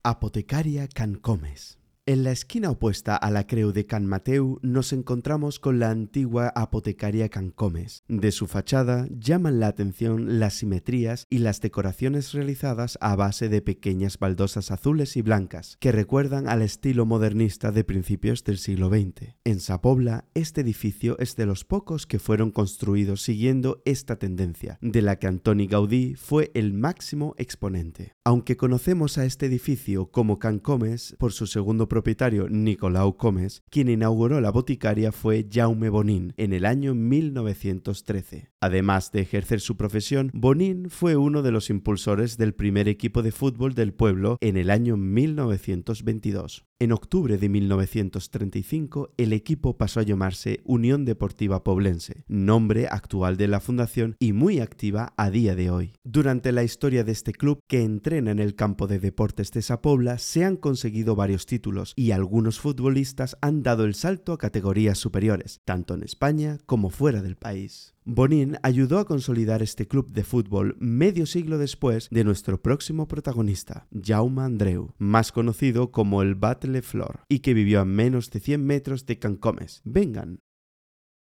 Apotecaria Can Comes. En la esquina opuesta a la creu de Can Mateu nos encontramos con la antigua apotecaria Can Comes. De su fachada llaman la atención las simetrías y las decoraciones realizadas a base de pequeñas baldosas azules y blancas que recuerdan al estilo modernista de principios del siglo XX. En Sa Pobla, este edificio es de los pocos que fueron construidos siguiendo esta tendencia, de la que Antoni Gaudí fue el máximo exponente. Aunque conocemos a este edificio como Can Comes por su segundo propietario Nicolau Comes, quien inauguró la boticaria fue Jaume Bonin en el año 1913. Además de ejercer su profesión, Bonin fue uno de los impulsores del primer equipo de fútbol del pueblo en el año 1922. En octubre de 1935, el equipo pasó a llamarse Unión Deportiva Poblense, nombre actual de la fundación y muy activa a día de hoy. Durante la historia de este club, que entrena en el campo de deportes de Sa Pobla, se han conseguido varios títulos y algunos futbolistas han dado el salto a categorías superiores, tanto en España como fuera del país. Bonin ayudó a consolidar este club de fútbol medio siglo después de nuestro próximo protagonista, Jaume Andreu, más conocido como el Bat Le Flor, y que vivió a menos de 100 metros de Can Comes. Vengan,